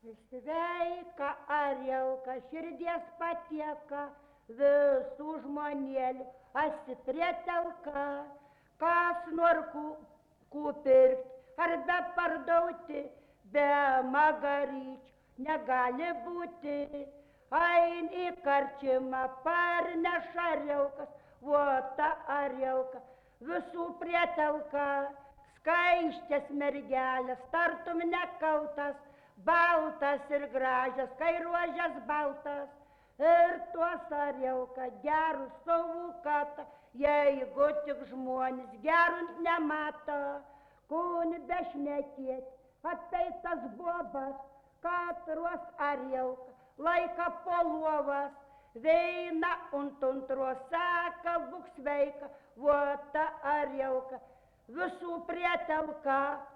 Sveika arielka, širdies patieka, visų žmonėlių asiprietelka, kas nori kupirkti ar be pardauti, be magaryčių negali būti. Ain į karčimą parneša arielkas, o ta arielka visų prietelka, skaiščias mergelės, tartum nekaltas, baltas ir gražias, kai ruožės baltas, ir tuos arielka gerų savų katą, jeigu tik žmonės gerunt nemato, kūni bešnekėti, apeitas bobas, katruos arielka, laika polovas, veina untro saka, būk sveika, o ta arielka visų prietelka.